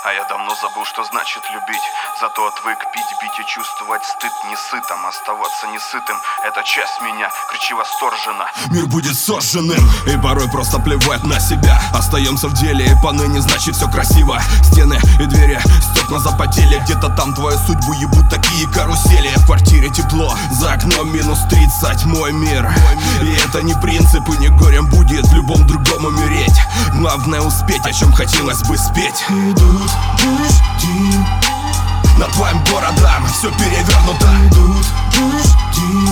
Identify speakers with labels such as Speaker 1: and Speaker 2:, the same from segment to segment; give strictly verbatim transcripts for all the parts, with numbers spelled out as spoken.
Speaker 1: А я давно забыл, что значит любить. Зато отвык пить, бить и чувствовать стыд несытым. Оставаться несытым — это часть меня, кричи восторженно.
Speaker 2: Мир будет сожженным, и порой просто плевать на себя. Остаемся в деле, и поныне значит все красиво. Стены и двери стекла запотели. Где-то там твою судьбу ебут такие карусели. В квартире тепло, за окном минус тридцать. Мой мир, и это не принцип, и не горем будет в любом другом умереть. Главное успеть, о чем хотелось бы спеть.
Speaker 3: Идут дожди,
Speaker 2: над твоим городом все перевернуто.
Speaker 3: Идут дожди,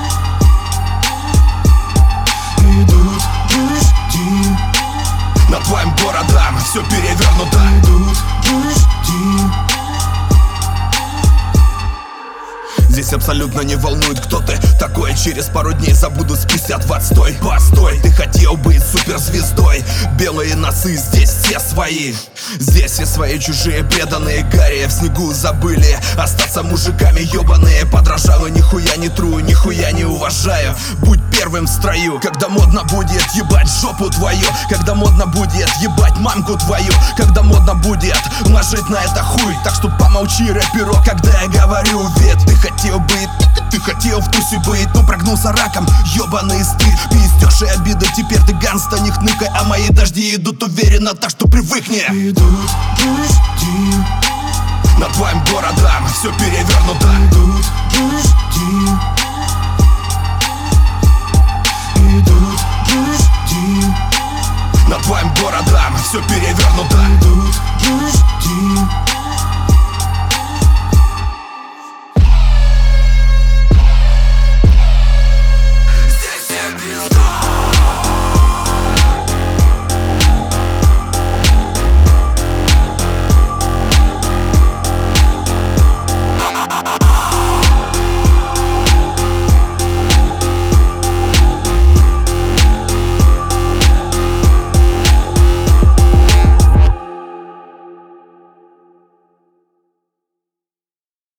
Speaker 3: идут дожди,
Speaker 2: над твоим городом все перевернуто.
Speaker 3: Идут дожди.
Speaker 2: Здесь абсолютно не волнует, кто ты такой. Через пару дней забуду спустя в отстой. Постой, ты хотел быть суперзвездой. Белые носы здесь все свои. Здесь все свои чужие преданные Гарри в снегу забыли остаться мужиками ебаные. Подражаю, нихуя не трую, нихуя не уважаю. Будь первым в строю, когда модно будет ебать жопу твою. Когда модно будет ебать мамку твою. Когда модно будет ложить на это хуй. Так что помолчи, рэперок, когда я говорю вид. Ты хотел быть, ты хотел в тусе быть, но прогнулся раком, ебаный стыд. Пиздешь и обиды, теперь ты ганста, не хныкай. А мои дожди идут уверенно, так что привыкни.
Speaker 3: Идут дожди,
Speaker 2: над твоим городом все перевернуто.
Speaker 3: Идут дожди.